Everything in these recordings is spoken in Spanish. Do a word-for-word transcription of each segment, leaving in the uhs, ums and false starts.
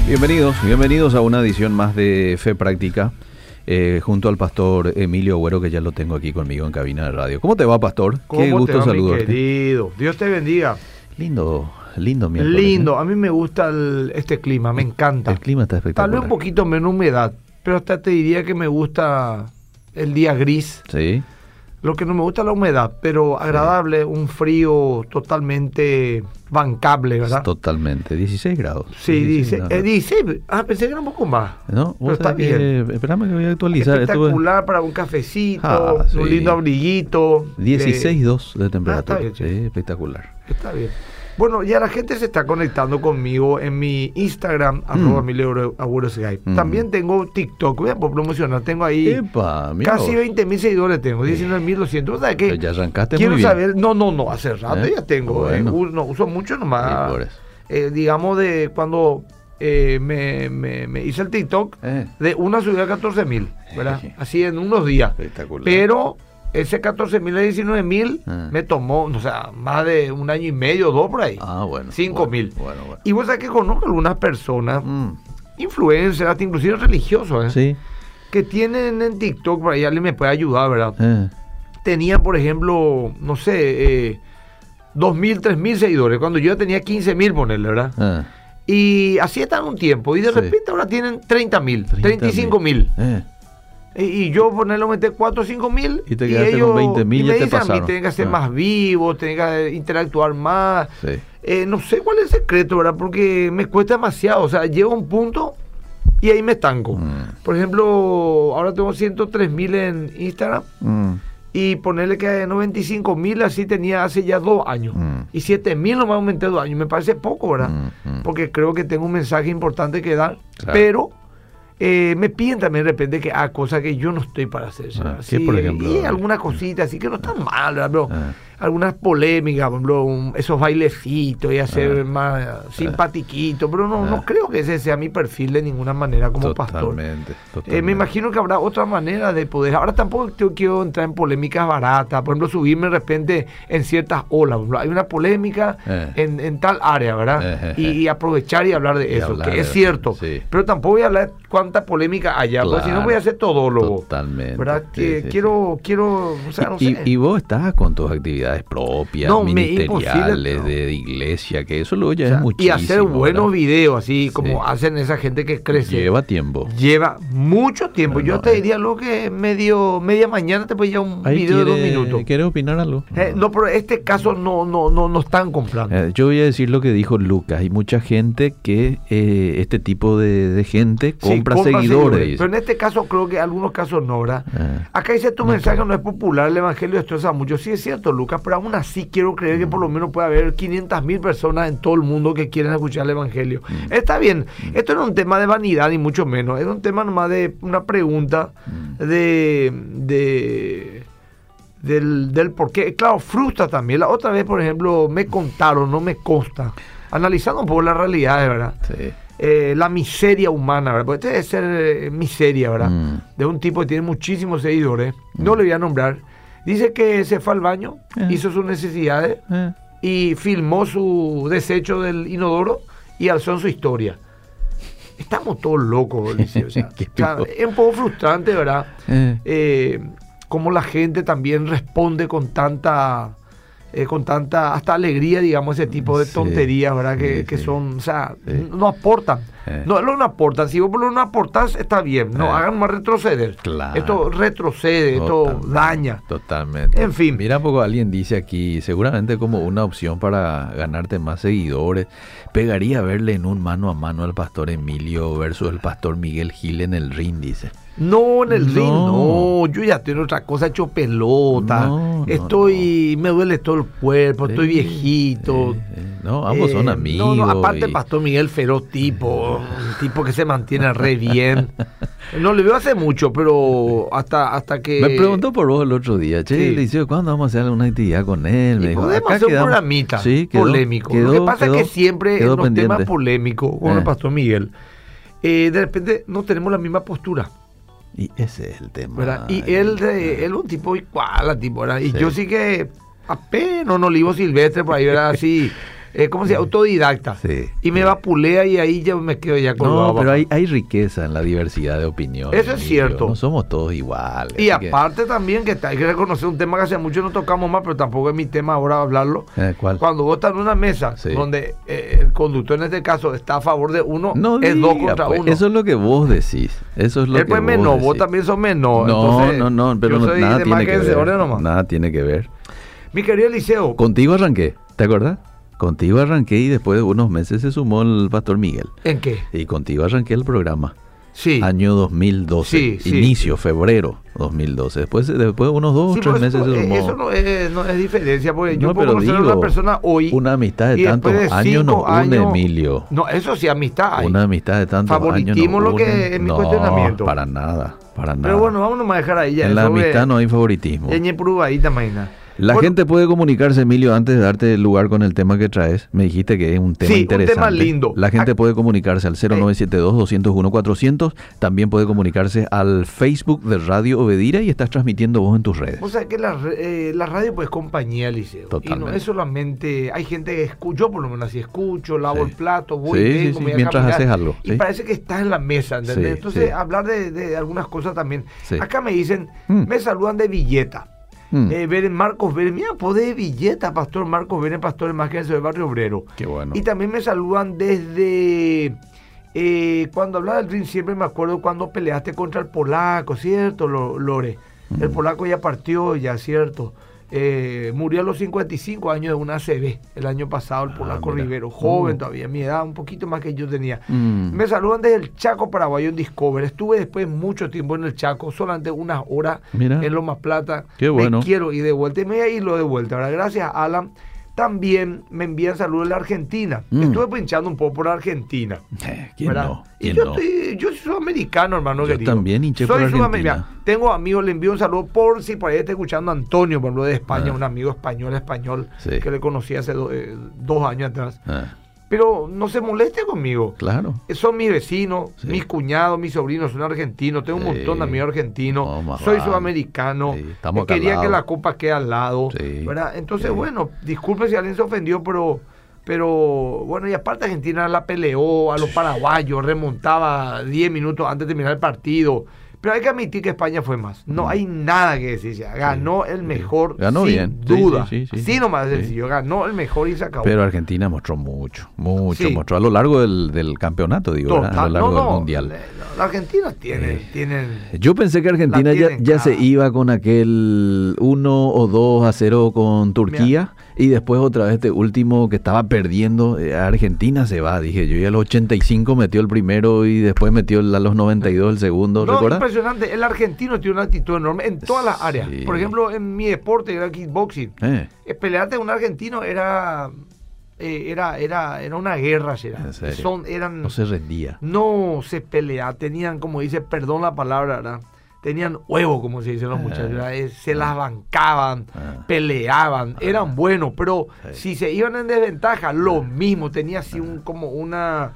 Bienvenidos, bienvenidos a una edición más de Fe Práctica, eh, junto al pastor Emilio Agüero, que ya lo tengo aquí conmigo en cabina de radio. ¿Cómo te va, pastor? Qué gusto saludarte. Querido, Dios te bendiga. Lindo, lindo miércoles. Lindo, ¿eh? A mí me gusta el, este clima, me encanta. El clima está espectacular. Tal vez un poquito menos humedad, pero hasta te diría que me gusta el día gris. Sí. Lo que no me gusta es la humedad, pero agradable, sí. Un frío totalmente bancable, ¿verdad? Totalmente, dieciséis grados. Sí, dieciséis. Eh, dieciséis. Ah, pensé que era un poco más. No, pero está bien. Esperame que voy a actualizar. Espectacular esto, para un cafecito, ah, sí. Un lindo abriguito. dieciséis coma dos de, de temperatura. Ah, está bien, sí, espectacular. Está bien. Bueno, ya la gente se está conectando conmigo en mi Instagram, mm. arroba Emilio Agüero Skype. Mm. También tengo TikTok, voy a promocionar, tengo ahí Epa, casi veinte mil seguidores tengo, diecinueve mil doscientos. ¿Sabes qué? Ya arrancaste Quiero muy bien. saber, no, no, no, hace rato ¿Eh? ya tengo, bueno. eh, uso, no, uso mucho nomás, eh, digamos de cuando eh, me, me, me hice el TikTok, eh. de una subida a catorce mil, ¿verdad? Eh. Así en unos días. Espectacular. Pero ese catorce mil a diecinueve mil ah. me tomó, o sea, más de un año y medio, dos por ahí. Ah, bueno. cinco mil. Bueno, bueno, bueno. Y vos sabés que conozco algunas personas, mm. influencers, hasta inclusive religiosos, ¿eh? Sí. Que tienen en TikTok, por ahí alguien me puede ayudar, ¿verdad? Eh. Tenían, por ejemplo, no sé, eh, dos mil, tres mil seguidores, cuando yo tenía quince mil, ponerle, ¿verdad? Eh. Y así están un tiempo, y de sí. repente ahora tienen treinta mil, treinta y cinco mil. Eh. Y yo ponerlo, meter cuatro o cinco mil y te quedaste con veinte mil y, y me ya te dicen pasaron. A mí, tienen que ser ah. más vivos, tienen que interactuar más. Sí. Eh, no sé cuál es el secreto, ¿verdad? Porque me cuesta demasiado. O sea, llego a un punto y ahí me estanco. Mm. Por ejemplo, ahora tengo ciento tres mil en Instagram mm. y ponerle que noventa y cinco mil así tenía hace ya dos años. Mm. Y siete mil nomás aumenté dos años. Me parece poco, ¿verdad? Mm. Mm. Porque creo que tengo un mensaje importante que dar. Claro. Pero Eh, me piden también de repente que haga cosas que yo no estoy para hacer. Ah, ¿qué, por ejemplo? Y algunas cositas así que no están mal, ¿verdad? Ah. Algunas polémicas, por ejemplo, un, esos bailecitos y hacer ah. más uh, simpatiquito, pero no, ah. no creo que ese sea mi perfil de ninguna manera como totalmente, pastor. Totalmente. Eh, me imagino que habrá otra manera de poder. Ahora tampoco quiero entrar en polémicas baratas, por ejemplo, subirme de repente en ciertas olas. Hay una polémica eh. en, en tal área, ¿verdad? Eh, y, y aprovechar y hablar de y eso, hablar que es cierto. Sí. Pero tampoco voy a hablar de cuánta polémica haya, claro. porque si no voy a ser todólogo. Totalmente. ¿Verdad? Sí, que sí, quiero, sí. quiero, o sea, no y, sé. Y vos estás con tus actividades propias, no, ministeriales, no. de iglesia, que eso luego ya o sea, es muchísimo. Y hacer buenos ¿verdad? videos, así sí. como hacen esa gente que crece. Lleva tiempo. Lleva mucho tiempo. Pero Yo no, te eh. diría lo que medio, media mañana te puede llevar un Ahí video quiere, de dos minutos. ¿Quieres opinar algo? Eh, no, pero este caso no, no, no, no están comprando. Eh, yo voy a decir lo que dijo Lucas. Hay mucha gente que, eh, este tipo de, de gente compra, sí, compra seguidores. seguidores. Pero en este caso creo que algunos casos no, ¿verdad? Eh. Acá dice tu no mensaje no es popular, el evangelio destroza mucho. Sí es cierto, Lucas, pero aún así quiero creer que por lo menos puede haber quinientas mil personas en todo el mundo que quieren escuchar el evangelio. Mm. Está bien, mm. esto no es un tema de vanidad ni mucho menos, es un tema nomás de una pregunta mm. de, de del, del por qué. Claro, frustra también. La otra vez, por ejemplo, me contaron, no me consta, analizando un poco la realidad, ¿verdad? Sí. Eh, la miseria humana, ¿verdad? Porque debe ser eh, miseria, ¿verdad? Mm. De un tipo que tiene muchísimos seguidores, mm. no le voy a nombrar. Dice que se fue al baño, eh. hizo sus necesidades eh. y filmó su desecho del inodoro y alzó en su historia. Estamos todos locos, Liceo. O sea, o sea, es un poco frustrante, ¿verdad? Eh. Eh, cómo la gente también responde con tanta... Eh, con tanta hasta alegría, digamos, ese tipo de tonterías, sí, ¿verdad? Que, sí, que son, o sea, sí. no aportan. Eh. No, no aportan. Si vos por lo no aportás, está bien. No, eh. hagan más retroceder. Claro. Esto retrocede, Totalmente. esto daña. Totalmente. En fin. Mira, poco alguien dice aquí, seguramente como una opción para ganarte más seguidores, pegaría verle en un mano a mano al pastor Emilio versus el pastor Miguel Gil en el ring, dice. No, en el no. ring, no. Yo ya tengo otra cosa, hecho pelota. No, no, estoy, no. me duele todo el cuerpo, sí, estoy viejito. Sí, sí. No, ambos eh, son amigos. No, no, aparte y... el pastor Miguel feroz tipo, un tipo que se mantiene re bien. No le veo hace mucho, pero hasta hasta que... Me preguntó por vos el otro día, che, sí. le dice, ¿cuándo vamos a hacer una actividad con él? Me y dijo, podemos hacer un programita sí, quedó, polémico. Quedó, Lo que pasa quedó, es que siempre en los pendiente. temas polémicos con eh. el pastor Miguel, eh, de repente no tenemos la misma postura. Y ese es el tema. ¿Verdad? Y él, de, él es un tipo igual, tipo, ¿verdad? Y sí. yo sí que apenas un olivo silvestre por ahí, ¿verdad? Así, eh, ¿cómo se llama? Autodidacta. Sí, y me sí. vapulea y ahí ya me quedo ya con No, pero hay, hay riqueza en la diversidad de opiniones. Eso es cierto. No somos todos iguales. Y así aparte que... también que hay que reconocer un tema que hace mucho no tocamos más, pero tampoco es mi tema ahora hablarlo. ¿Eh, ¿Cuál? Cuando vos estás en una mesa Sí. donde eh, el conductor en este caso está a favor de uno, No es diga, dos contra pues, uno. Eso es lo que vos decís. Eso es lo Él que pues vos menos, decís. vos también sos menos. No, entonces, no, no, pero yo no, soy nada de tiene más que que ver. nomás. Nada tiene que ver. Mi querido Eliseo. Contigo arranqué, ¿te acordás? Contigo arranqué y después de unos meses se sumó el Pastor Miguel. ¿En qué? Y contigo arranqué el programa. Sí. Año dos mil doce. Sí, sí. Inicio, febrero dos mil doce. Después, después de unos dos Sí, o tres pues, meses se eh, sumó. eso no es, no es diferencia, porque yo No, puedo pero conocer a digo, una persona hoy. Una amistad de y tantos después de años nos cinco une, años- Emilio. No, eso sí, amistad hay. Una amistad de tantos años Favoritismo nos lo que une. es mi No, cuestionamiento. para nada, para nada. Pero bueno, vámonos a dejar ahí ya. en la sobre- amistad no hay favoritismo. Ñe probadita, mañana. La Bueno, gente puede comunicarse, Emilio, antes de darte el lugar con el tema que traes. Me dijiste que es un tema Sí, un interesante. tema lindo. La gente Ac- puede comunicarse al cero nueve siete dos, dos cero uno, cuatro cero cero. También puede comunicarse al Facebook de Radio Obedira y estás transmitiendo vos en tus redes. O sea que la, re- eh, la radio pues es compañía, Liceo. Y Totalmente. no es solamente, hay gente que escucha, yo por lo menos así escucho, lavo Sí. el plato, voy, Sí, sí, vengo, sí, me voy a mientras caminar, haces algo, Y sí. parece que estás en la mesa, ¿entendés? Sí, Entonces sí. hablar de, de algunas cosas también. Sí. Acá me dicen, Mm. me saludan de Villeta. Mm. Eh, Beren Marcos Beren, mira, pues de Villeta, Pastor Marcos Beren, Pastor más que del Barrio Obrero. Qué bueno. Y también me saludan desde, eh, cuando hablaba del Ring, siempre me acuerdo cuando peleaste contra el polaco, ¿cierto, Lo- Lore? El polaco ya partió, ya, ¿cierto? Eh, murió a los cincuenta y cinco años de una A C V el año pasado, el Ah, polaco mira. Rivero, joven Mm. todavía, mi edad, un poquito más que yo tenía. Mm. Me saludan desde el Chaco Paraguayo en Discover. Estuve después mucho tiempo en el Chaco, solamente unas horas Mira. en Loma Plata. Qué bueno. Me quiero ir de vuelta y me voy a ir lo de vuelta. Ahora, gracias, Alan. También me envían saludos de la Argentina. Mm. Estuve pinchando un poco por Argentina. Eh, ¿Quién ¿verdad? no? Y ¿Quién yo, no? estoy, yo soy sudamericano, hermano Yo querido. también hinché por Soy Argentina. sudamericano. Tengo amigos, le envío un saludo por si por ahí está escuchando a Antonio, por ejemplo, de España, Ah. un amigo español, español, Sí. que le conocí hace do- eh, dos años atrás. Ah, Pero no se moleste conmigo. claro. Son mis vecinos, Sí. mis cuñados, mis sobrinos son argentinos, tengo un Sí. montón de amigos argentinos, No, más soy vale. sudamericano, Sí, estamos eh, acá al quería lado. que la copa quede al lado, Sí. ¿verdad? Entonces, Sí. bueno, disculpe si alguien se ofendió, pero, pero bueno, y aparte Argentina la peleó a los paraguayos, remontaba diez minutos antes de terminar el partido. Pero hay que admitir que España fue más. No hay nada que decir. ya. Ganó el mejor, Ganó sin bien. Sí, duda. sí, sí, sí. Sí, nomás Sí. sencillo. Ganó el mejor y se acabó. Pero Argentina mostró mucho, mucho, Sí. mostró a lo largo del, del campeonato, digo, ¿verdad? a Total, lo largo no, del no, mundial. la- la Argentina tiene, Eh, tienen... Yo pensé que Argentina La ya, tienen ya se clara. iba con aquel uno o dos a cero con Turquía y después otra vez este último que estaba perdiendo, eh, Argentina se va, dije yo, y a los ochenta y cinco metió el primero y después metió el- a los noventa y dos el segundo, No, ¿recuerdas? impresionante. El argentino tiene una actitud enorme en todas las áreas. Sí. Por ejemplo, en mi deporte, era el kickboxing. Eh, Eh, Pelearte con un argentino era... eh, era, era, era una guerra, será. En serio. Son, eran, no se rendía. no se peleaban, tenían, como dice, perdón la palabra, ¿verdad? Tenían huevo, como se dicen los Ah. muchachos, ¿verdad? Eh, se las bancaban, Ah. peleaban, eran buenos, pero Sí. si se iban en desventaja, lo mismo, tenía así un, como una,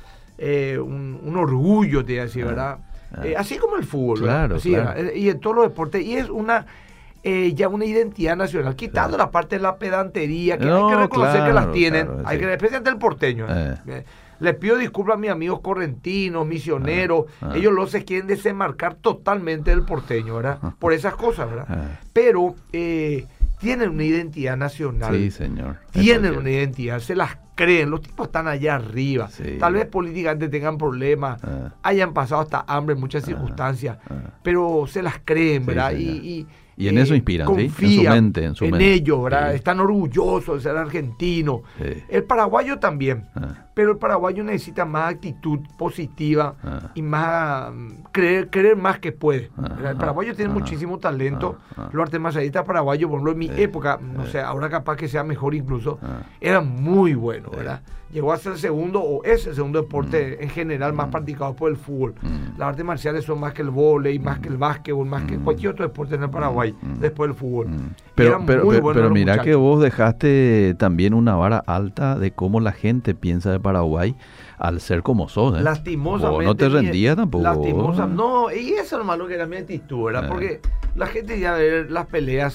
eh, un, un orgullo, te iba a decir, ¿verdad? Ah. Eh, así como el fútbol, Claro, ¿verdad? Sí, claro. ¿verdad? Y en todos los deportes, y es una... eh, ya una identidad nacional, quitando Claro. la parte de la pedantería, que No, hay que reconocer que claro, las tienen, claro, hay sí. que, especialmente el porteño. ¿eh? Eh. Eh, Les pido disculpas a mis amigos correntinos, misioneros, Ah, ah. ellos los se quieren desenmarcar totalmente del porteño, ¿verdad? Por esas cosas, ¿verdad? Ah. Pero eh, tienen una identidad nacional. Sí, señor. Eso Tienen es una cierto. identidad, se las creen, los tipos están allá arriba. Sí. Tal vez políticamente tengan problemas, Ah. hayan pasado hasta hambre en muchas circunstancias, ah. pero se las creen, Sí, ¿verdad? señor. Y, y, Y en eso inspiran, ¿sí? En su confían mente, en su mente. ellos, ¿verdad? Sí. Están orgullosos de ser argentinos. Sí. El paraguayo también. Ah. Pero el paraguayo necesita más actitud positiva Ah. y más mm, creer, creer más que puede. Ah, ¿verdad? El paraguayo tiene ah, muchísimo talento. ah, ah. Los artes marcialistas paraguayos, por ejemplo, en mi Sí, época, no sí. sé, ahora capaz que sea mejor incluso, Ah. eran muy buenos, Sí. ¿verdad? Llegó a ser el segundo o es el segundo deporte en general más practicado por el fútbol. Mm. Las artes marciales son más que el vóley, más que el básquetbol, más que Mm. cualquier otro deporte en el Paraguay, Mm. después del fútbol. Mm. Y Pero, eran pero, muy pero, buenos pero los mira que muchachos. vos dejaste también una vara alta de cómo la gente piensa de Paraguay al ser como sos. ¿eh? Lastimosamente. Vos no te mi- rendías tampoco. Lastimosa, no, y eso es lo malo que era mi actitud, ¿verdad? Eh. Porque la gente ya ve las peleas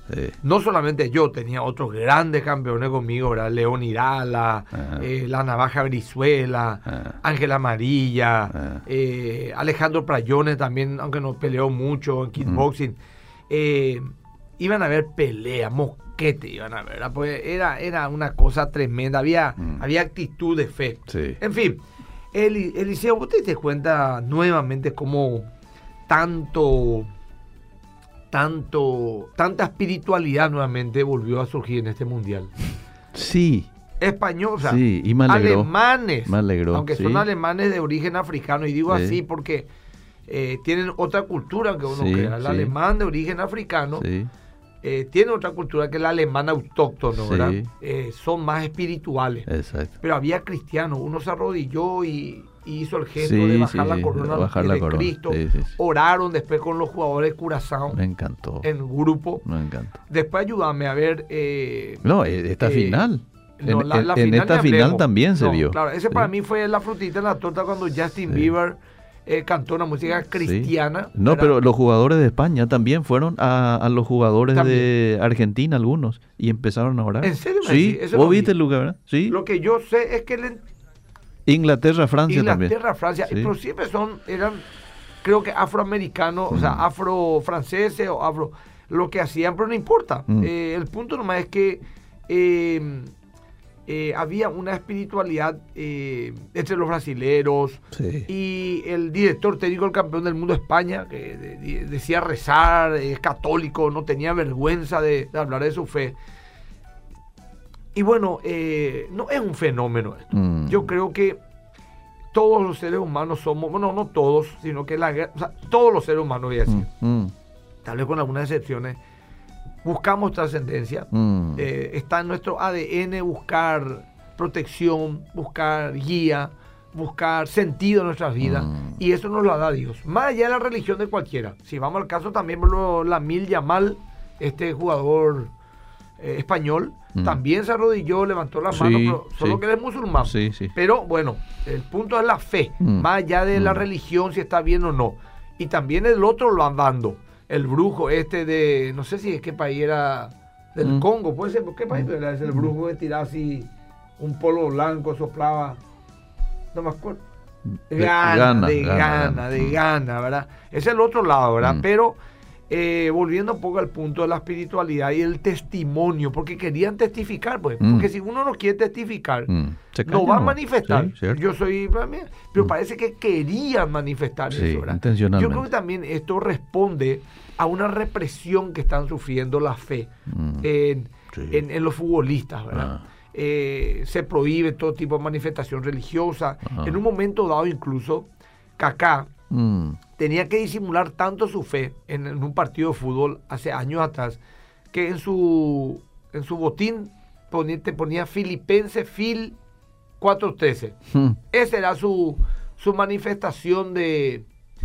Sí. No solamente yo, tenía otros grandes campeones conmigo, ¿verdad? León Irala, eh, la Navaja Brizuela, Ajá. Ángel Amarilla, eh, Alejandro Prayones también, aunque no peleó mucho en kickboxing. Mm. Eh, iban a haber peleas, mosquete iban a ver, ¿verdad? Pues era, era una cosa tremenda, había, mm. había actitud de fe. Sí. En fin, el, Eliseo, ¿vos te diste cuenta nuevamente cómo tanto... tanto, tanta espiritualidad nuevamente volvió a surgir en este mundial? Sí. Español, o sea, sí, y me alegró, alemanes, me alegró, aunque sí. son alemanes de origen africano, y digo sí. así porque eh, tienen otra cultura que uno sí, crea. El sí. alemán de origen africano sí. eh, tiene otra cultura que el alemán autóctono, sí. ¿verdad? Eh, son más espirituales. Exacto. Pero había cristianos, uno se arrodilló y... y hizo el gesto sí, de bajar sí, la corona bajar de la corona. Cristo. Sí, sí, sí. Oraron después con los jugadores de Curazao. Me encantó. En grupo. Me encantó. Después ayúdame a ver... Eh, no, esta eh, final. No, en la, la en final esta final también se no, vio. Claro, ese sí. para mí fue la frutita en la torta cuando Justin sí. Bieber eh, cantó una música cristiana. Sí. No, pero los jugadores de España también fueron a, a los jugadores también. de Argentina, algunos, y empezaron a orar. ¿En serio? Sí, eso vos viste, Lucas, ¿verdad? Sí. Lo que yo sé es que... Le... Inglaterra, Francia Inglaterra, también. Inglaterra, Francia, sí. pero siempre son, eran, creo que afroamericanos, mm. o sea, afrofranceses o afro, lo que hacían, pero no importa. Mm. Eh, el punto nomás es que eh, eh, había una espiritualidad eh, entre los brasileros sí. y el director técnico del campeón del mundo de España, que de, de, decía rezar, es católico, no tenía vergüenza de, de hablar de su fe. Y bueno, eh, no es un fenómeno esto. Mm. Yo creo que todos los seres humanos somos, bueno, no todos, sino que la, o sea, todos los seres humanos, voy a decir, mm. Mm. tal vez con algunas excepciones, buscamos trascendencia. Mm. Eh, está en nuestro A D N buscar protección, buscar guía, buscar sentido en nuestras vidas. Mm. Y eso nos lo da Dios. Más allá de la religión de cualquiera. Si vamos al caso también, Lamine Yamal, este jugador eh, español, mm. también se arrodilló, levantó las sí, manos, pero solo sí. que él es musulmán. Sí, sí. Pero bueno, el punto es la fe, mm. más allá de mm. la religión, si está bien o no. Y también el otro lo andando. El brujo este de, no sé si es qué país era, del mm. Congo, puede ser, ¿qué país era? Es el brujo que tiraba así un polvo blanco, soplaba, no me acuerdo. Gana, gana de gana, gana, de mm. gana, ¿verdad? Es el otro lado, ¿verdad? Mm. Pero eh, volviendo un poco al punto de la espiritualidad y el testimonio, porque querían testificar, pues, mm. porque si uno no quiere testificar, mm. no va a manifestar. Sí, yo soy, pero mm. parece que querían manifestar sí, eso, ¿verdad? Intencionalmente. Yo creo que también esto responde a una represión que están sufriendo la fe mm. en, sí. en, en los futbolistas, ¿verdad? Ah. Eh, se prohíbe todo tipo de manifestación religiosa. Ajá. En un momento dado incluso, Kaká mm. tenía que disimular tanto su fe en, en un partido de fútbol hace años atrás, que en su, en su botín ponía, te ponía Filipenses Fil cuatro trece. Mm. Esa era su, su manifestación de,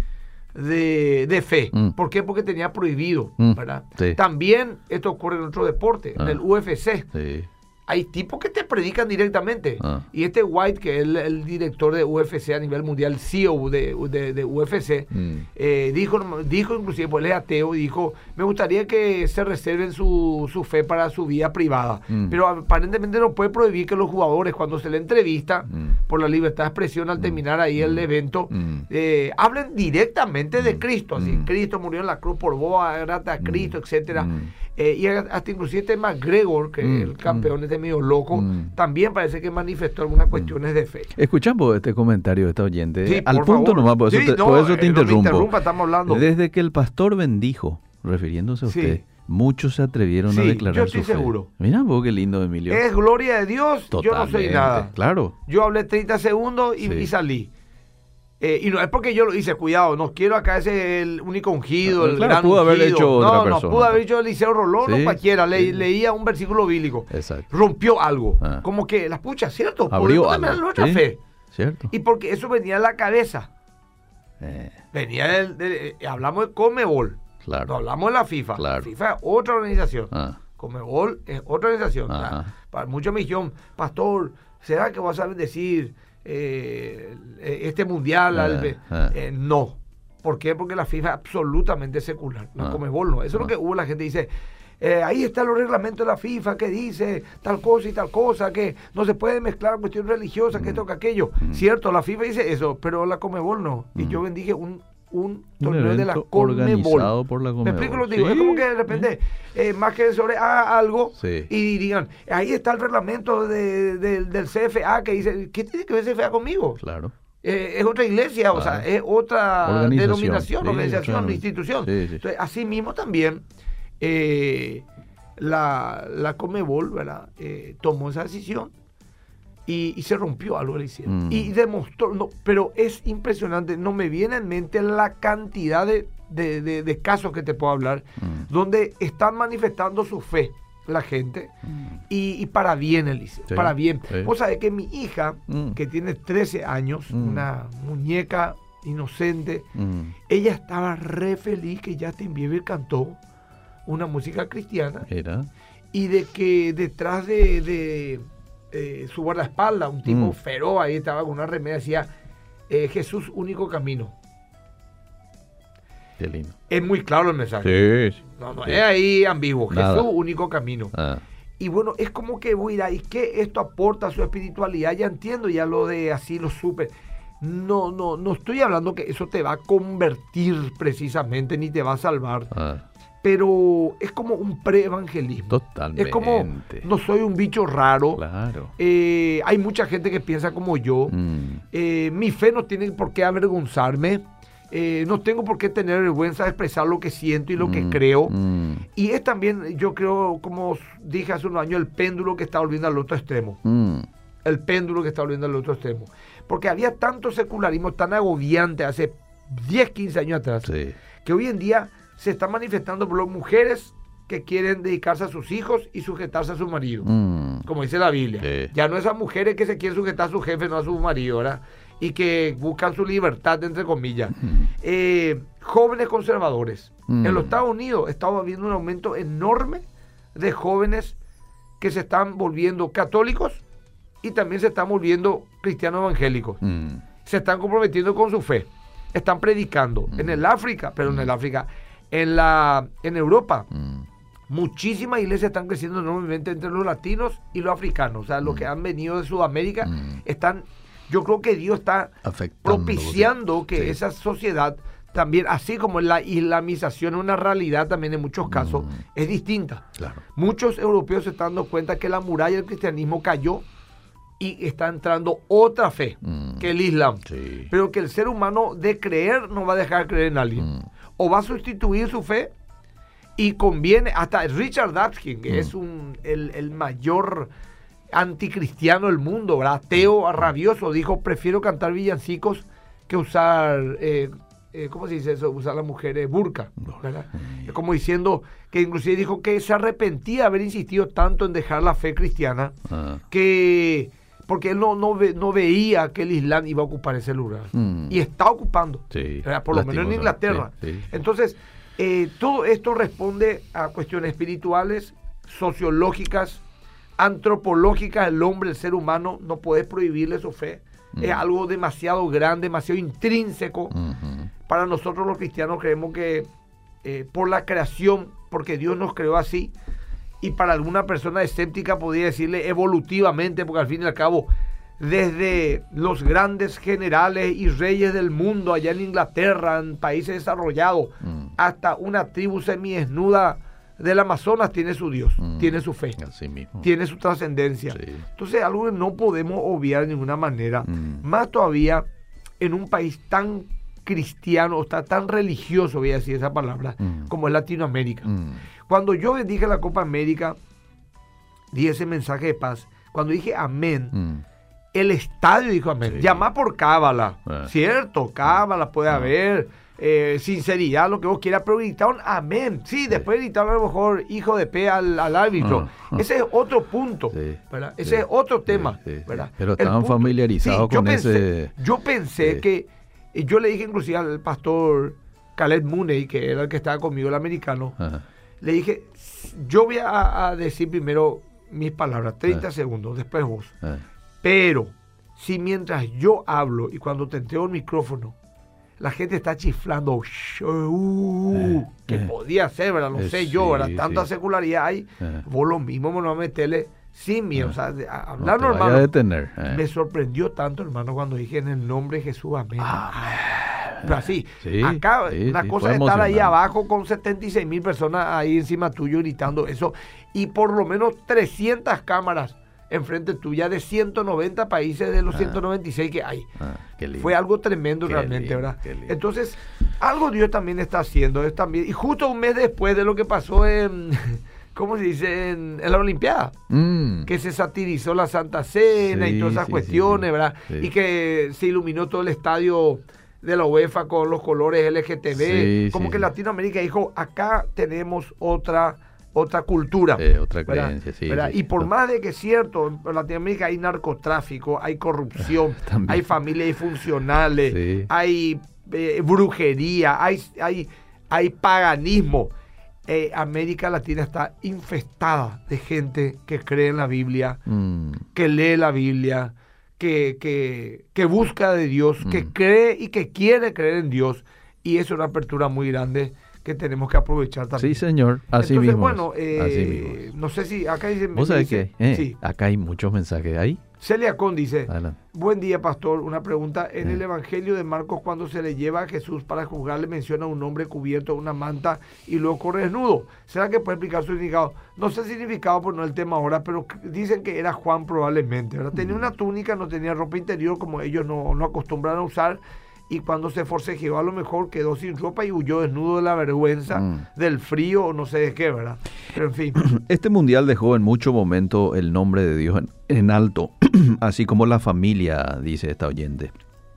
de, de fe. Mm. ¿Por qué? Porque tenía prohibido, mm. ¿verdad? Sí. También esto ocurre en otro deporte, ah. en el U F C. Sí. Hay tipos que te predican directamente. Ah. Y este White, que es el, el director de U F C a nivel mundial, C E O de, de, de U F C, mm. eh, dijo, dijo inclusive, pues él es ateo, y dijo, me gustaría que se reserven su, su fe para su vida privada. Mm. Pero aparentemente no puede prohibir que los jugadores, cuando se le entrevista mm. por la libertad de expresión al terminar ahí mm. el evento, mm. eh, hablen directamente mm. de Cristo. Así, mm. Cristo murió en la cruz por vos, grata a Cristo, mm. etcétera. Mm. Eh, y hasta inclusive este McGregor, que mm, el campeón mm, este medio loco, mm. también parece que manifestó algunas cuestiones mm. de fe. Escuchamos este comentario de esta oyente. Sí, Al punto favor. nomás, por eso sí, te, no, por eso te eh, interrumpo. No interrumpa, estamos hablando. Desde que el pastor bendijo, refiriéndose a usted, sí. muchos se atrevieron sí, a declarar yo estoy su fe. seguro. Mira vos qué lindo, Emilio. Es gloria de Dios, Totalmente, yo no soy nada. Claro. Yo hablé treinta segundos y, sí. y salí. Eh, y no es porque yo lo hice, cuidado, no quiero acá ese el único ungido, no, el claro, gran pudo ungido. haber hecho otra no, persona. no, pudo haber hecho Eliseo Rolón, sí, o cualquiera, Le, sí. leía un versículo bíblico. Exacto. Rompió algo, ah. como que las puchas, ¿cierto? Abrió algo, nuestra sí, fe. Cierto. Y porque eso venía en la cabeza. Eh. Venía del, del, del, hablamos de Comebol. Claro. No hablamos de la FIFA. Claro. La FIFA es otra organización. Ah. Comebol es otra organización. La, para muchos me dijeron, pastor, ¿será que vas a decir eh, este mundial? Ah, al, ah. Eh, no. ¿Por qué? Porque la FIFA es absolutamente secular. La ah. Comebol no. Eso ah. es lo que hubo. La gente dice, Eh, ahí están los reglamentos de la FIFA que dice tal cosa y tal cosa, que no se puede mezclar cuestiones religiosas, que esto, que aquello. Mm. Cierto, la FIFA dice eso, pero la Conmebol no. Mm. Y yo bendije un, un torneo un de la Conmebol. Por la Conmebol. Me explico lo que digo. Sí. Es como que de repente, eh, más que sobre haga algo sí. y digan, ahí está el reglamento de, de, del C F A que dice, ¿qué tiene que ver C F A conmigo? Claro. Eh, es otra iglesia, o sea, es otra denominación, sí, organización, claro. institución. Sí, sí. Entonces, así mismo también eh, la, la Conmebol, ¿verdad? Eh, tomó esa decisión y, y se rompió algo, le hicieron. Mm. Y demostró, no, pero es impresionante, no me viene en mente la cantidad de, de, de, de casos que te puedo hablar, mm. donde están manifestando su fe la gente mm. y, y para bien, Eliseo, sí, para bien. Sí. Vos sabés que mi hija, mm. que tiene trece años, mm. una muñeca inocente, mm. ella estaba re feliz que Justin Bieber cantó una música cristiana. Era. Y de que detrás de, de eh, su guardaespaldas, un tipo mm. feroz, ahí estaba con una remera, decía eh, Jesús, único camino. Qué lindo. Es muy claro el mensaje. Sí, sí. No, no sí. es ahí ambiguo. Nada. Jesús, único camino. Ah. Y bueno, es como que voy a ir ahí, que esto aporta a su espiritualidad. Ya entiendo ya lo de así, lo supe. No, no, no estoy hablando que eso te va a convertir precisamente, ni te va a salvar. Ah. Pero es como un pre-evangelismo. Totalmente. Es como, no soy un bicho raro. Claro. Eh, hay mucha gente que piensa como yo. Mm. Eh, mi fe no tiene por qué avergonzarme. Eh, no tengo por qué tener vergüenza de expresar lo que siento y lo mm, que creo. Mm. Y es también, yo creo, como dije hace unos años, el péndulo que está volviendo al otro extremo. Mm. El péndulo que está volviendo al otro extremo. Porque había tanto secularismo tan agobiante hace diez, quince años atrás, sí. que hoy en día se está manifestando por las mujeres que quieren dedicarse a sus hijos y sujetarse a su marido. Mm. Como dice la Biblia. Sí. Ya no esas mujeres que se quieren sujetar a su jefe, no a su marido, ¿verdad? Y que buscan su libertad, entre comillas. Mm. Eh, jóvenes conservadores. Mm. En los Estados Unidos estamos viendo un aumento enorme de jóvenes que se están volviendo católicos y también se están volviendo cristianos evangélicos. Mm. Se están comprometiendo con su fe. Están predicando. Mm. En el África, pero en el África, en, la, en Europa, mm. muchísimas iglesias están creciendo enormemente entre los latinos y los africanos. O sea, los mm. que han venido de Sudamérica mm. están... Yo creo que Dios está afectando, propiciando que sí. esa sociedad también, así como la islamización es una realidad también en muchos casos, mm. es distinta. Claro. Muchos europeos se están dando cuenta que la muralla del cristianismo cayó y está entrando otra fe, mm. que el Islam. Sí. Pero que el ser humano de creer no va a dejar de creer en alguien. Mm. O va a sustituir su fe y conviene, hasta Richard Dawkins, que mm. es un, el, el mayor... anticristiano del mundo, ¿verdad? Ateo, rabioso, dijo, prefiero cantar villancicos que usar, eh, eh, ¿cómo se dice eso? Usar la mujer eh, burka, ¿verdad? Mm. Como diciendo, que inclusive dijo que se arrepentía de haber insistido tanto en dejar la fe cristiana, ah. que porque él no, no, ve, no veía que el Islam iba a ocupar ese lugar. Mm. Y está ocupando, sí, por lo menos en Inglaterra. Sí, sí. Entonces, eh, todo esto responde a cuestiones espirituales, sociológicas, antropológica del hombre, el ser humano. No puedes prohibirle su fe. Mm. Es algo demasiado grande, demasiado intrínseco. Mm-hmm. Para nosotros los cristianos creemos que eh, por la creación, porque Dios nos creó así, y para alguna persona escéptica podría decirle evolutivamente, porque al fin y al cabo, desde los grandes generales y reyes del mundo allá en Inglaterra, en países desarrollados, mm. hasta una tribu semidesnuda del Amazonas tiene su Dios, mm. tiene su fe, así mismo. Tiene su trascendencia. Sí. Entonces, algo que no podemos obviar de ninguna manera, mm. más todavía en un país tan cristiano, o está tan religioso, voy a decir esa palabra, mm. como es Latinoamérica. Mm. Cuando yo bendije la Copa América, di ese mensaje de paz. Cuando dije amén, mm. el estadio dijo amén. Sí. Llamá por cábala, ah. ¿cierto? Cábala puede ah. haber. Eh, sinceridad, lo que vos quieras, pero gritaron amén. Sí, después gritaron a lo mejor hijo de pe al, al árbitro. Uh, uh, Ese es otro punto, sí, ¿verdad? Ese sí, es otro tema, sí, sí, ¿verdad? Pero estaban punto, familiarizados sí, con pensé, ese... Yo pensé sí. que, yo le dije inclusive al pastor Caleb Mooney, que era el que estaba conmigo, el americano, uh-huh. le dije, yo voy a, a decir primero mis palabras, treinta uh-huh. segundos, después vos. Uh-huh. Pero, si mientras yo hablo y cuando te entrego el micrófono, la gente está chiflando, uh, eh, que eh, podía ser, ¿verdad? No eh, sé yo, ¿verdad? Sí, Tanta sí. secularidad hay, eh. vos lo mismo me lo vas a meterle sin miedo, eh. o sea, de, a, hablar no normal. Detener, eh. Me sorprendió tanto, hermano, cuando dije en el nombre de Jesús, amén. Ah, Pero así, sí, acá sí, una sí, cosa es estar ahí abajo con setenta y seis mil personas ahí encima tuyo gritando eso, y por lo menos trescientas cámaras enfrente tuya de ciento noventa países de los ah, ciento noventa y seis que hay. Ah, Fue algo tremendo qué realmente, lindo, ¿verdad? Entonces, algo Dios también está haciendo, es también, y justo un mes después de lo que pasó en, ¿cómo se dice? En, en la Olimpiada, mm. que se satirizó la Santa Cena sí, y todas esas sí, cuestiones, sí, ¿verdad? Sí. Y que se iluminó todo el estadio de la UEFA con los colores L G T B, sí, como sí, que sí. Latinoamérica dijo, acá tenemos otra otra cultura, eh, otra creencia, sí, sí, y por no. más de que es cierto, en Latinoamérica hay narcotráfico, hay corrupción, hay familias disfuncionales, sí. hay eh, brujería, hay, hay, hay paganismo. Eh, América Latina está infestada de gente que cree en la Biblia, mm. que lee la Biblia, que, que, que busca de Dios, mm. que cree y que quiere creer en Dios, y es una apertura muy grande que tenemos que aprovechar también. Sí, señor, así Entonces, mismo. bueno, eh, así mismo. No sé si acá dice... ¿Vos sabés dice, qué? Eh, sí. Acá hay muchos mensajes ahí. Celia Con dice, Adelante. Buen día, pastor, una pregunta. En eh. el Evangelio de Marcos, cuando se le lleva a Jesús para juzgarle, menciona a un hombre cubierto de una manta y luego corre desnudo. ¿Será que puede explicar su significado? No sé el significado, pues no es el tema ahora, pero dicen que era Juan probablemente, ¿verdad? Tenía una túnica, no tenía ropa interior como ellos no, no acostumbraron a usar, y cuando se forcejeó a lo mejor quedó sin ropa y huyó desnudo de la vergüenza, mm. del frío o no sé de qué, ¿verdad? Pero en fin. Este mundial dejó en mucho momento el nombre de Dios en, en alto, así como la familia, dice esta oyente.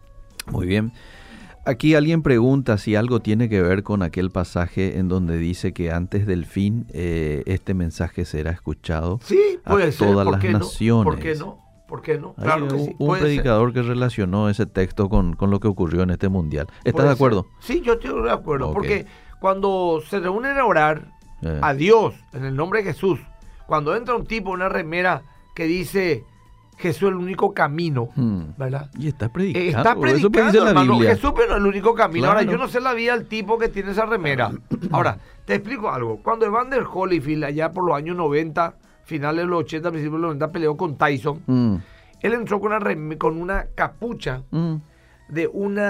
Muy bien. Aquí alguien pregunta si algo tiene que ver con aquel pasaje en donde dice que antes del fin eh, este mensaje será escuchado sí, puede a ser. todas ¿Por las qué naciones. No? ¿Por qué no? ¿Por qué no? Claro Hay que un, sí. un predicador ser. que relacionó ese texto con, con lo que ocurrió en este mundial. ¿Estás de acuerdo? Ser. Sí, yo estoy de acuerdo. Okay. Porque cuando se reúnen a orar eh. a Dios en el nombre de Jesús, cuando entra un tipo en una remera que dice Jesús es el único camino, hmm. ¿verdad? Y está predicando. Eh, está predicando, eso hermano. Biblia. Jesús pero no es el único camino. Claro. Ahora, yo no sé la vida del tipo que tiene esa remera. Ahora, te explico algo. Cuando Evander Holyfield, allá por los años noventa, finales de los ochenta, principios de los noventa, peleó con Tyson. Mm. Él entró con una, con una capucha mm. de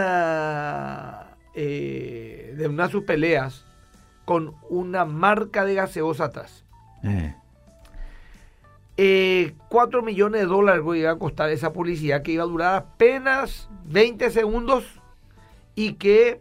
una eh, de una de sus peleas con una marca de gaseosa atrás. Eh. Eh, cuatro millones de dólares iba a costar esa publicidad, que iba a durar apenas veinte segundos y que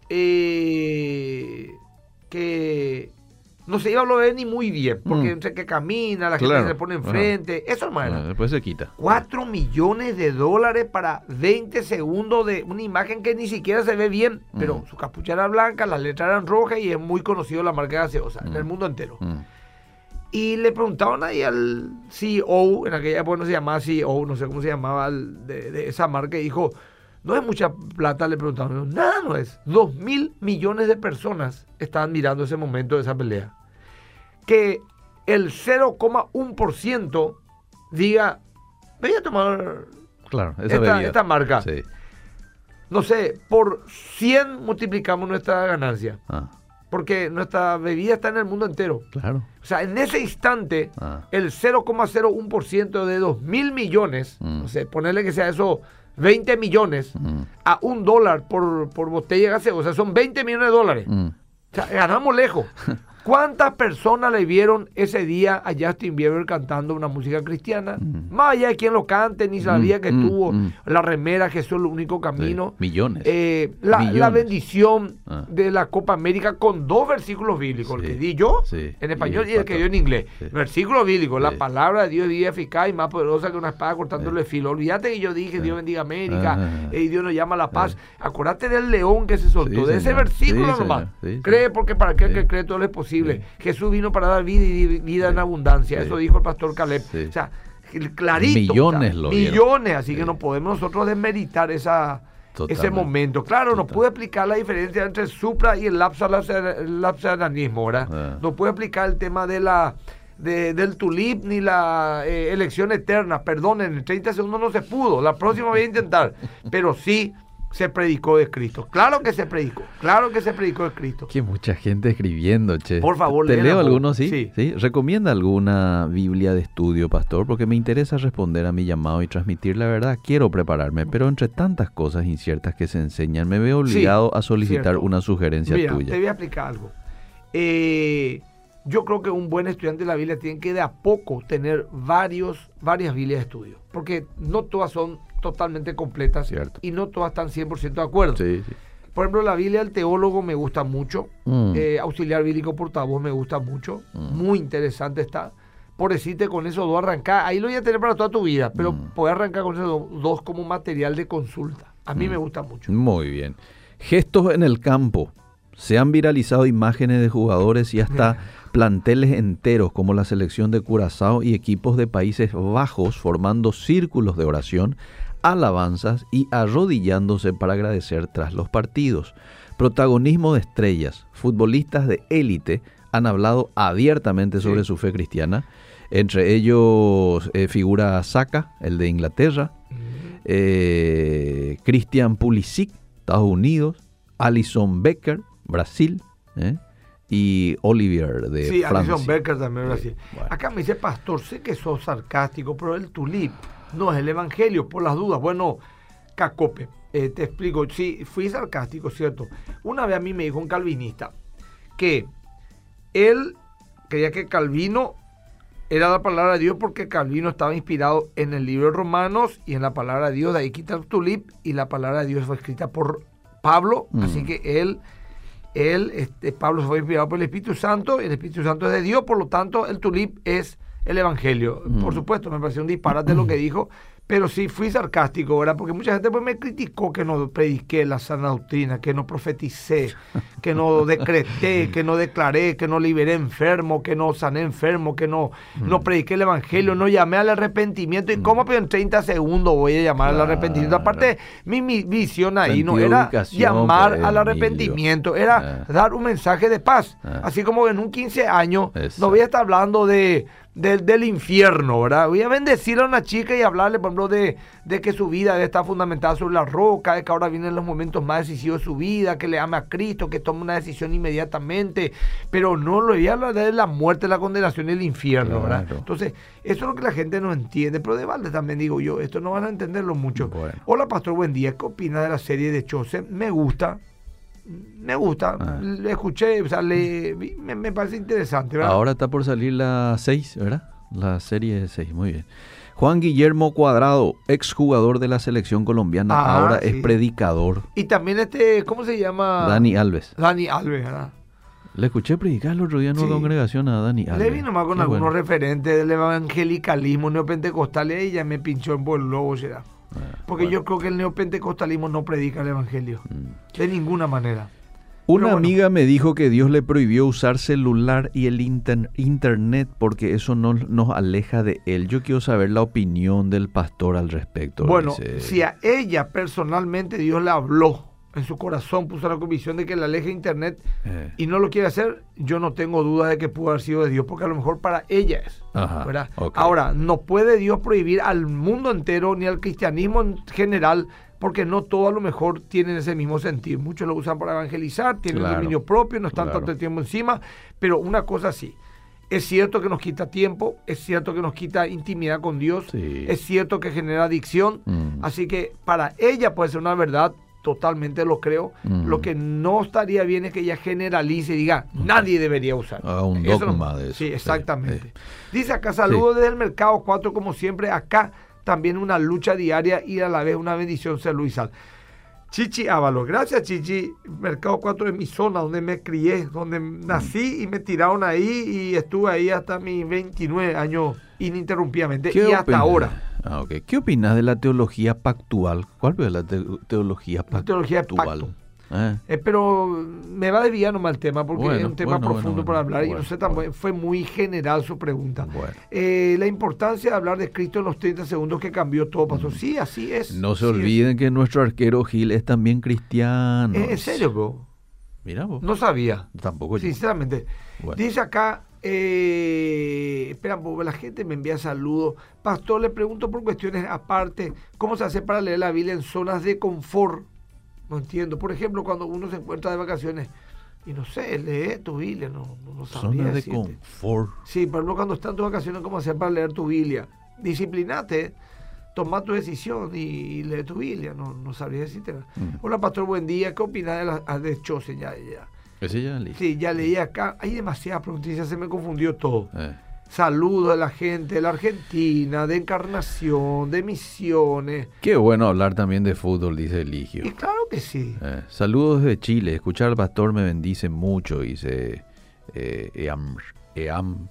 eh, que no se iba a ver ni muy bien, porque mm. entre que camina, la claro. gente se le pone enfrente, bueno, eso hermano. Bueno, después se quita. Cuatro millones de dólares para veinte segundos de una imagen que ni siquiera se ve bien, mm. pero su capucha era blanca, las letras eran rojas y es muy conocido la marca gaseosa mm. en el mundo entero. Mm. Y le preguntaban ahí al C E O, en aquella época no se llamaba C E O, no sé cómo se llamaba, de, de esa marca, y dijo, no es mucha plata, le preguntaban, nada no es, dos mil millones de personas estaban mirando ese momento de esa pelea. Que el cero coma uno por ciento diga, voy a tomar claro, esa esta, esta marca. Sí. No sé, por cien multiplicamos nuestra ganancia. Ah. Porque nuestra bebida está en el mundo entero. Claro. O sea, en ese instante, ah. el cero coma cero uno por ciento de dos mil millones, mm. no sé, ponerle que sea eso veinte millones, mm. a un dólar por, por botella de gaseosa, o sea, son veinte millones de dólares. Mm. O sea, ganamos lejos. ¿Cuántas personas le vieron ese día a Justin Bieber cantando una música cristiana? Mm. Más allá de quien lo cante, ni sabía mm, que mm, tuvo mm. la remera Jesús el único camino. Sí, millones. Eh, la, millones. La bendición ah. de la Copa América con dos versículos bíblicos. Sí. El que di yo sí. en español y el, y el que dio en inglés. Sí. Versículo bíblico. Sí. La palabra de Dios es eficaz y más poderosa que una espada cortándole sí. filo. Olvídate que yo dije sí. Dios bendiga América ah. y Dios nos llama a la paz. Sí. Acordate del león que se soltó. Sí, de ese señor. versículo sí, nomás. Sí, Cree porque para aquel sí. que cree todo es posible. Sí. Jesús vino para dar vida y vida sí, en abundancia. Sí. Eso dijo el pastor Caleb. Sí. O sea, clarito. Millones o sea, lo Millones, vieron. así sí. que no podemos nosotros desmeritar esa, ese momento. Claro, Total. no puede explicar la diferencia entre el supra y el lapsarianismo, ¿verdad? Ah. No puede explicar el tema de la de, del tulip ni la eh, elección eterna. Perdonen, en treinta segundos no se pudo. La próxima voy a intentar. Pero sí se predicó de Cristo. Claro que se predicó, claro que se predicó de Cristo. Que mucha gente escribiendo, che. Por favor, ¿Te leo algunos, sí? sí? Sí. ¿Recomienda alguna Biblia de estudio, pastor? Porque me interesa responder a mi llamado y transmitir la verdad. Quiero prepararme, pero entre tantas cosas inciertas que se enseñan, me veo obligado sí, a solicitar cierto. una sugerencia Mira, tuya. Te voy a explicar algo. Eh, yo creo que un buen estudiante de la Biblia tiene que de a poco tener varios, varias Biblias de estudio, porque no todas son totalmente completas Cierto. y no todas están cien por ciento de acuerdo. Sí, sí. Por ejemplo, la Biblia del teólogo me gusta mucho, mm. eh, auxiliar bíblico portavoz me gusta mucho, mm. muy interesante está. Por decirte, con esos dos arrancar, ahí lo voy a tener para toda tu vida, pero mm. poder arrancar con esos dos como material de consulta. A mí mm. me gusta mucho. Muy bien. Gestos en el campo. Se han viralizado imágenes de jugadores y hasta planteles enteros como la selección de Curazao y equipos de Países Bajos formando círculos de oración, alabanzas y arrodillándose para agradecer tras los partidos. Protagonismo de estrellas, futbolistas de élite han hablado abiertamente sobre sí. su fe cristiana. Entre ellos eh, figura Saka, el de Inglaterra, eh, Christian Pulisic, Estados Unidos, Alisson Becker, Brasil, ¿eh? y Olivier de sí, Francia. Sí, Alisson Becker también, Brasil. Sí, bueno. Acá me dice, pastor, sé que sos sarcástico, pero el tulip no es el evangelio, por las dudas. Bueno, Cacope, eh, te explico. Sí, fui sarcástico, ¿cierto? Una vez a mí me dijo un calvinista que él creía que Calvino era la palabra de Dios porque Calvino estaba inspirado en el libro de Romanos y en la palabra de Dios. De ahí quita el tulip y la palabra de Dios fue escrita por Pablo, mm. así que él... Él, este, Pablo fue inspirado por el Espíritu Santo, el Espíritu Santo es de Dios, por lo tanto el tulip es el Evangelio. Mm. Por supuesto, me pareció un disparate lo que dijo, pero sí fui sarcástico, ¿verdad? Porque mucha gente pues, me criticó que no prediqué la sana doctrina, que no profeticé, que no decreté, que no declaré, que no liberé enfermo, que no sané enfermo, que no, mm. no prediqué el Evangelio, no llamé al arrepentimiento. ¿Y cómo pero en treinta segundos voy a llamar claro. al arrepentimiento? Aparte, mi, mi visión ahí Sentido no era llamar al arrepentimiento, era ah. dar un mensaje de paz. Ah. Así como en un quince años, Exacto. no voy a estar hablando de... Del, del infierno, ¿verdad? Voy a bendecir a una chica y hablarle, por ejemplo, de, de que su vida debe estar fundamentada sobre la roca, de que ahora vienen los momentos más decisivos de su vida, que le ama a Cristo, que tome una decisión inmediatamente, pero no lo voy a hablar de la muerte, la condenación y el infierno, claro. ¿verdad? Entonces, eso es lo que la gente no entiende, pero de balde también digo yo, esto no van a entenderlo mucho. Bueno. Hola, pastor, buen día, ¿qué opina de la serie de Chose? Me gusta. Me gusta, ah. le escuché, o sea, le, me, me parece interesante, ¿verdad? Ahora está por salir la seis, ¿verdad? La serie seis, muy bien. Juan Guillermo Cuadrado, exjugador de la selección colombiana, ah, ahora sí. es predicador. Y también este, ¿cómo se llama? Dani Alves. Dani Alves, ¿verdad? Le escuché predicar el otro día en una sí. congregación a Dani Alves. Le vi nomás con Qué algunos bueno. referentes del evangelicalismo neopentecostal y ahí ya me pinchó en buen lobo, será. Porque bueno. yo creo que el neopentecostalismo no predica el evangelio mm. de ninguna manera. Una bueno. amiga me dijo que Dios le prohibió usar celular y el inter- internet porque eso no nos aleja de él. Yo quiero saber la opinión del pastor al respecto. Bueno, dice. Si a ella personalmente Dios le habló en su corazón, puso la convicción de que le aleje internet eh. y no lo quiere hacer, yo no tengo duda de que pudo haber sido de Dios, porque a lo mejor para ella es. Ajá, ¿verdad? Okay. Ahora, no puede Dios prohibir al mundo entero ni al cristianismo en general, porque no todo a lo mejor tienen ese mismo sentido. Muchos lo usan para evangelizar, tienen claro, dominio propio, no están claro. tanto tiempo encima, pero una cosa sí. Es cierto que nos quita tiempo, es cierto que nos quita intimidad con Dios, sí. es cierto que genera adicción, mm. así que para ella puede ser una verdad. Totalmente lo creo. Mm. Lo que no estaría bien es que ella generalice y diga, nadie debería usar. Ah, un dogma no, de eso. Sí, exactamente. Sí, sí. Dice acá, saludos sí. desde el Mercado cuatro, como siempre. Acá también una lucha diaria y a la vez una bendición ser Luisal. Chichi Ábalos, gracias Chichi. Mercado cuatro es mi zona, donde me crié, donde nací mm. y me tiraron ahí y estuve ahí hasta mis veintinueve años ininterrumpidamente y hasta opina? ahora. Ah, okay. ¿Qué opinas de la teología pactual? ¿Cuál es la te- teología pactual? La teología de pacto. Eh. Eh, pero me va a desviar nomás el tema porque bueno, es un tema bueno, profundo bueno, para hablar bueno, y no sé, tan, bueno. fue muy general su pregunta. Bueno. Eh, la importancia de hablar de Cristo en los treinta segundos que cambió todo, pasó. Mm. Sí, así es. No se olviden es. que nuestro arquero Gil es también cristiano. ¿En serio, bro? Mira vos. No sabía. Tampoco yo. Sinceramente. Bueno. Dice acá, eh, espera, la gente me envía saludos. Pastor, le pregunto por cuestiones aparte, ¿cómo se hace para leer la Biblia en zonas de confort? no entiendo. Por ejemplo, cuando uno se encuentra de vacaciones y no sé, lee tu Biblia, no, no sabría Zona de decirte. confort. Sí, por ejemplo, cuando estás en tus vacaciones, ¿cómo hacer para leer tu Biblia? Disciplinate, toma tu decisión y, y lee tu Biblia, no, no sabría decirte. Mm. Hola, pastor, buen día. ¿Qué opinas de la de Chose? Ya, ya. Ese ya leí. Sí, ya leí acá. Hay demasiadas preguntas, ya se me confundió todo. Eh. Saludos a la gente de la Argentina, de Encarnación, de Misiones. Qué bueno hablar también de fútbol, dice Eligio. Y claro que sí. Eh, saludos desde Chile. Escuchar al pastor me bendice mucho, dice eh, Eam, Eam.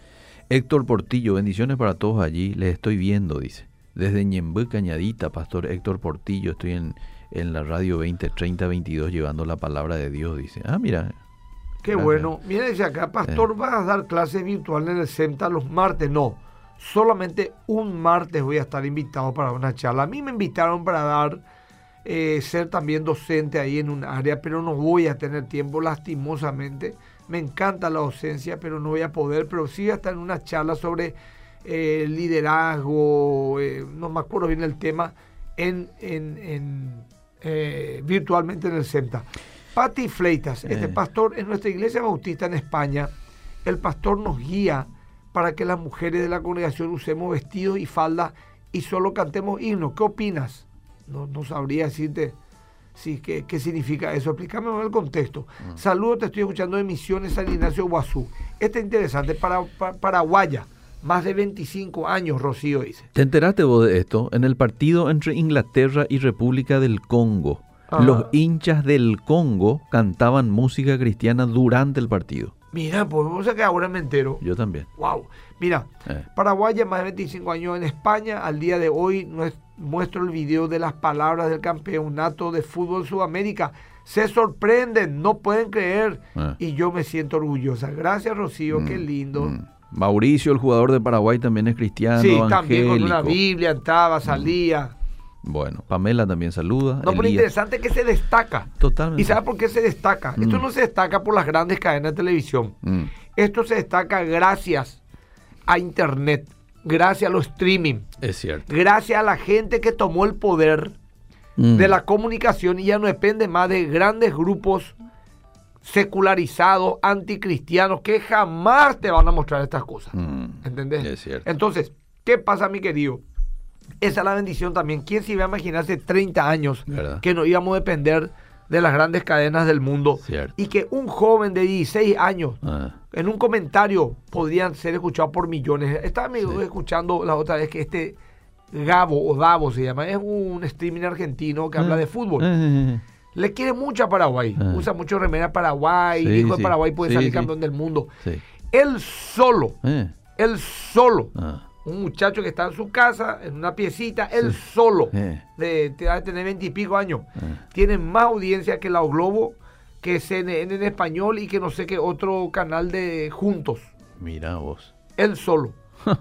Héctor Portillo, bendiciones para todos allí. Les estoy viendo, dice. Desde Ñemby, Cañadita, pastor Héctor Portillo. Estoy en, en la radio veinte treinta veintidós llevando la palabra de Dios, dice. Ah, mira. Qué Gracias. bueno. Mira, dice acá, pastor, Eh. ¿vas a dar clases virtuales en el SEMTA los martes? No, solamente un martes voy a estar invitado para una charla. A mí me invitaron para dar, eh, ser también docente ahí en un área, pero no voy a tener tiempo, lastimosamente. Me encanta la docencia, pero no voy a poder. Pero sí voy a estar en una charla sobre eh, liderazgo, eh, no me acuerdo bien el tema, en, en, en eh, virtualmente en el SEMTA. Pati Fleitas, este Eh. pastor, en nuestra iglesia bautista en España, el pastor nos guía para que las mujeres de la congregación usemos vestidos y faldas y solo cantemos himnos. ¿Qué opinas? No, no sabría decirte sí, qué, qué significa eso. Explícame el contexto. Mm. Saludos, te estoy escuchando de Misiones San Ignacio Guazú. Este es interesante, para, para, paraguaya, más de veinticinco años, Rocío dice. ¿Te enteraste vos de esto? En el partido entre Inglaterra y República del Congo, Ajá. los hinchas del Congo cantaban música cristiana durante el partido. Mira, pues vamos a que ahora me entero. Yo también. Wow. Mira, eh. Paraguay, más de veinticinco años en España. Al día de hoy muestro el video de las palabras del campeonato de fútbol Sudamérica. Se sorprenden, no pueden creer. Eh. Y yo me siento orgullosa. Gracias, Rocío, mm, qué lindo. Mm. Mauricio, el jugador de Paraguay, también es cristiano. Sí, angélico. También con una Biblia entraba, salía. Mm. Bueno, Pamela también saluda. No, pero interesante que se destaca. Totalmente. ¿Y sabe por qué se destaca? Mm. Esto no se destaca por las grandes cadenas de televisión. Mm. Esto se destaca gracias a Internet, gracias a los streaming. Es cierto. Gracias a la gente que tomó el poder mm. de la comunicación y ya no depende más de grandes grupos secularizados, anticristianos, que jamás te van a mostrar estas cosas. Mm. ¿Entendés? Es cierto. Entonces, ¿qué pasa, mi querido? Esa es la bendición también. ¿Quién se iba a imaginar hace treinta años ¿verdad? Que no íbamos a depender de las grandes cadenas del mundo? Cierto. Y que un joven de dieciséis años ah. en un comentario podrían ser escuchados por millones. Estaba sí. escuchando la otra vez que este Gabo o Davo se llama, es un streaming argentino que ah. habla de fútbol. Ah. Le quiere mucho a Paraguay. Ah. Usa mucho remera Paraguay. Sí, el hijo sí. de Paraguay puede sí, salir sí. campeón del mundo. Sí. Él solo, eh. él solo. Ah. Un muchacho que está en su casa, en una piecita, él sí. solo, eh. de, de tener veintipico años, eh. tiene más audiencia que la O Globo, que C N N en español y que no sé qué otro canal de Juntos. Mira vos. Él solo.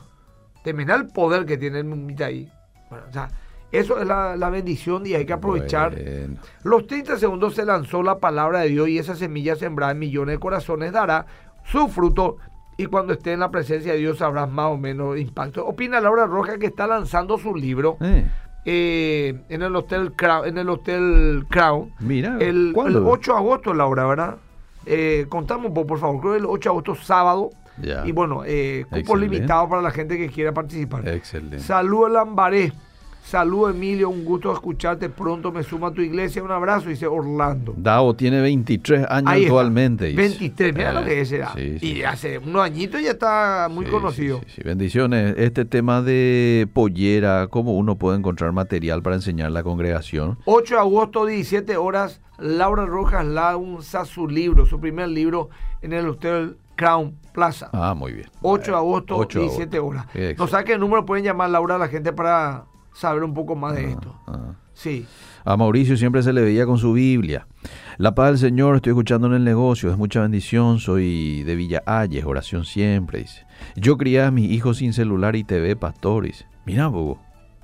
Te mira el poder que tiene el mumita ahí. Bueno, o sea, eso es la, la bendición y hay que aprovechar. Bueno. Los treinta segundos se lanzó la palabra de Dios y esa semilla sembrada en millones de corazones dará su fruto. Y cuando esté en la presencia de Dios sabrás más o menos impacto. Opina Laura Roja, que está lanzando su libro eh. Eh, en el Hotel Crown, en el Hotel Crown. Mira, el, el ocho de agosto, Laura, ¿verdad? Eh, contame un poco, por favor. Creo que el ocho de agosto, sábado. Ya. Y bueno, eh, cupo limitado para la gente que quiera participar. Excelente. Saludos, Lambaré. Saludos, Emilio, un gusto escucharte. Pronto me sumo a tu iglesia. Un abrazo, dice Orlando. Davo tiene veintitrés años ahí actualmente. Dice. veintitrés, mira eh, lo que es edad. Sí, sí. Y hace unos añitos ya está muy sí, conocido. Sí, sí, sí. Bendiciones. Este tema de pollera, ¿cómo uno puede encontrar material para enseñar a la congregación? ocho de agosto, diecisiete horas, Laura Rojas lanza su libro, su primer libro en el Hotel Crown Plaza. Ah, muy bien. ocho de agosto, ocho diecisiete horas. No sabe qué número pueden llamar, Laura, a la gente para saber un poco más de ah, esto. Ah. Sí. A Mauricio siempre se le veía con su Biblia. La paz del Señor, estoy escuchando en el negocio, es mucha bendición, soy de Villa Ayes, oración siempre, dice. Yo crié a mis hijos sin celular y T V, pastor, dice. Mira, bobo.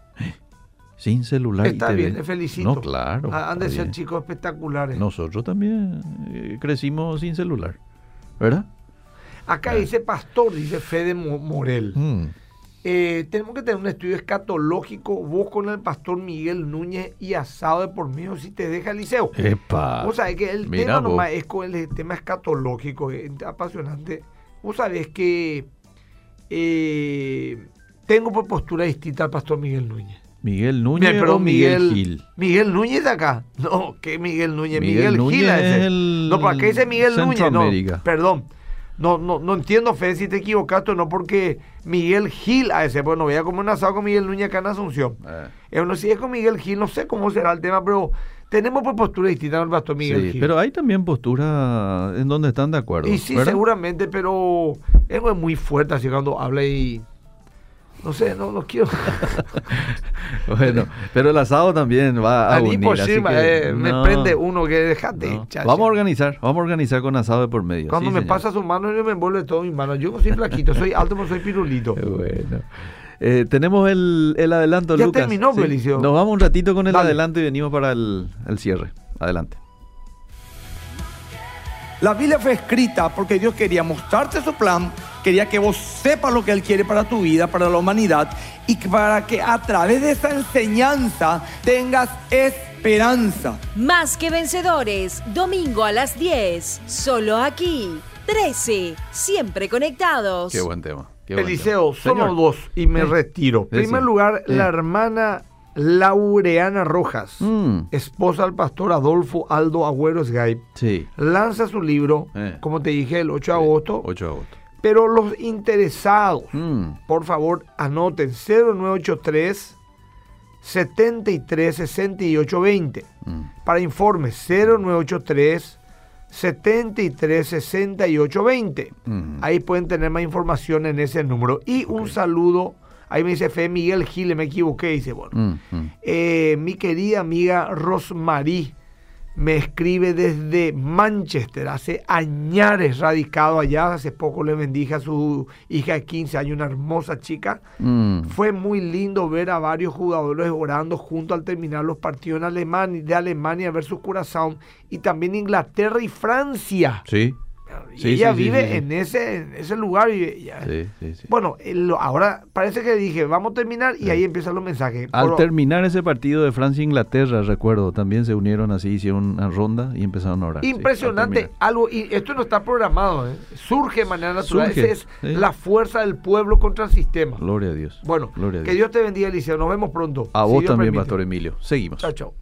Sin celular está y T V. Está bien, te felicito. No, claro. Han de ser bien. Chicos espectaculares. Nosotros también eh, crecimos sin celular, ¿verdad? Acá eh. dice pastor, dice Fede Morel. Mm. Eh, tenemos que tener un estudio escatológico, vos con el pastor Miguel Núñez y asado de por medio si te deja el liceo. Epa. Vos sabés que el Mira tema vos. nomás es con el tema escatológico, es apasionante. Vos sabés que eh, tengo por postura distinta al pastor Miguel Núñez. Miguel Núñez Bien, pero o Miguel, Gil. Miguel Núñez de acá. No, ¿qué Miguel Núñez? Miguel Miguel, Núñez Gil a ese. es el No, ¿para qué dice Miguel Núñez? No, Centroamérica. perdón. No, no, no entiendo, Fede, si te equivocaste o no, porque Miguel Gil a ese, pues no voy a comer un asado con Miguel Núñez acá en Asunción. Eh. Eh, no, si es con Miguel Gil, no sé cómo será el tema, pero tenemos por postura distinta al pastor Miguel Sí, Gil. pero hay también posturas en donde están de acuerdo. Y sí, ¿verdad? seguramente, pero es muy fuerte así cuando habla y... No sé, no, no quiero... Bueno, pero el asado también va a A mí unir. por así encima, que eh, me no, prende uno que dejate. no. chacha. Vamos a organizar, vamos a organizar con asado de por medio. Cuando sí, me señor. pasa su mano, yo me envuelve todo mi mano. Yo no soy flaquito, soy alto, pero soy pirulito. Qué bueno. Eh, tenemos el, el adelanto, Ya Lucas. terminó, Sí. Belicio. Nos vamos un ratito con el Dale. adelanto y venimos para el, el cierre. Adelante. La Biblia fue escrita porque Dios quería mostrarte su plan, quería que vos sepas lo que Él quiere para tu vida, para la humanidad, y que para que a través de esa enseñanza tengas esperanza. Más que vencedores, domingo a las diez, solo aquí, trece, siempre conectados. Qué buen tema. Qué buen Eliseo, tema. somos Señor. dos y me Sí. retiro. En Sí, primer sí. lugar, Sí. la hermana Laureana Rojas, Mm, esposa del pastor Adolfo Aldo Agüero Sgaib, sí. lanza su libro, Eh. como te dije, el ocho de agosto. ocho de agosto. Pero los interesados, Mm, por favor, anoten cero nueve ocho tres, setenta y tres, sesenta y ocho veinte. mm. Para informes cero nueve ocho tres, setenta y tres, sesenta y ocho veinte. Mm. Ahí pueden tener más información en ese número. Y un saludo, ahí me dice Fe Miguel Gil, me equivoqué, dice, bueno. Mm, mm. Eh, mi querida amiga Rosmarie me escribe desde Manchester, hace añares radicado allá, hace poco le bendije a su hija de quince años, una hermosa chica. Mm. Fue muy lindo ver a varios jugadores orando junto al terminar los partidos en Alemania, de Alemania versus Curazao y también Inglaterra y Francia. Sí. Y Sí, ella sí, sí, vive sí, sí. En, ese, en ese lugar. Y ella- Sí, sí, sí. Bueno, el- ahora parece que dije, vamos a terminar y ahí empiezan los mensajes. Al Por- terminar ese partido de Francia-Inglaterra, recuerdo, también se unieron así, hicieron una ronda y empezaron a orar. sí, al Impresionante, terminar. algo, y esto no está programado, ¿eh? Surge de manera natural. Surge, Esa es sí. la fuerza del pueblo contra el sistema. Gloria a Dios. Bueno, Gloria a que Dios. Dios te bendiga, Eliseo. Nos vemos pronto. A si vos Dios también, permite. Pastor Emilio. Seguimos. Chao, chao.